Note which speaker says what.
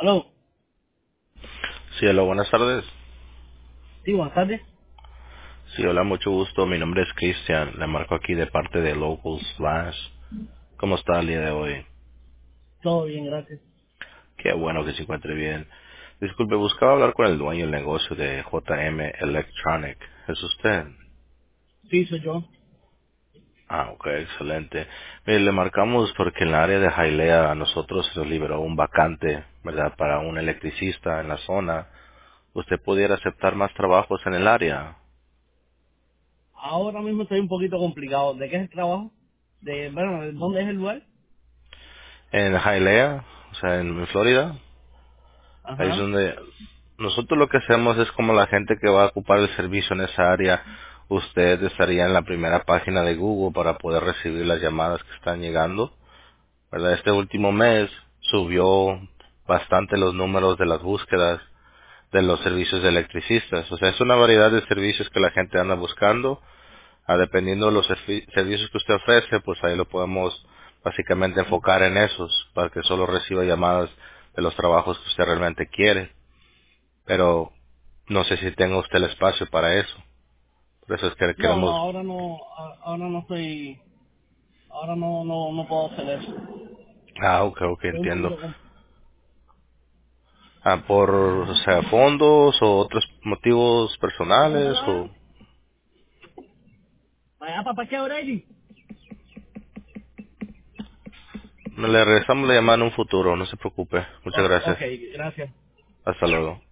Speaker 1: Aló,
Speaker 2: Sí, hola, buenas tardes.
Speaker 1: sí, buenas tardes.
Speaker 2: Sí, hola, mucho gusto. Mi nombre es Cristian. Le marco aquí de parte de Local Slash. ¿Cómo está el día de hoy?
Speaker 1: Todo bien, gracias.
Speaker 2: Qué bueno que se encuentre bien. Disculpe, buscaba hablar con el dueño del negocio de JM Electronic. ¿Es usted?
Speaker 1: Sí, soy yo.
Speaker 2: Ah, ok, excelente. Mire, le marcamos porque en la área de Jailea a nosotros se nos liberó un vacante, ¿verdad? Para un electricista en la zona. ¿Usted pudiera aceptar más trabajos en el área?
Speaker 1: Ahora mismo estoy un poquito complicado. ¿De qué es el trabajo? Bueno, ¿de dónde es el lugar?
Speaker 2: En Jailea, o sea, en Florida. Ahí es
Speaker 1: Ajá.
Speaker 2: donde nosotros lo que hacemos es como la gente que va a ocupar el servicio en esa área, usted estaría en la primera página de Google para poder recibir las llamadas que están llegando, ¿verdad? Este último mes subió bastante los números de las búsquedas de los servicios de electricistas. O sea, es una variedad de servicios que la gente anda buscando. Dependiendo de los servicios que usted ofrece, pues ahí lo podemos básicamente enfocar en esos para que solo reciba llamadas de los trabajos que usted realmente quiere, pero no sé si tenga usted el espacio para eso. Por eso es que
Speaker 1: No, no,
Speaker 2: queremos...
Speaker 1: ahora no, ahora no estoy, ahora no puedo hacer eso.
Speaker 2: Ah, ok, ok,
Speaker 1: Estoy un
Speaker 2: entiendo.
Speaker 1: poquito
Speaker 2: Por, o sea, fondos o otros motivos
Speaker 1: ¿Cómo te
Speaker 2: personales
Speaker 1: la
Speaker 2: o...
Speaker 1: veo? Vaya para qué hora es.
Speaker 2: Le regresamos la llamada en un futuro, no se preocupe. Muchas gracias.
Speaker 1: Ok, gracias.
Speaker 2: Hasta luego.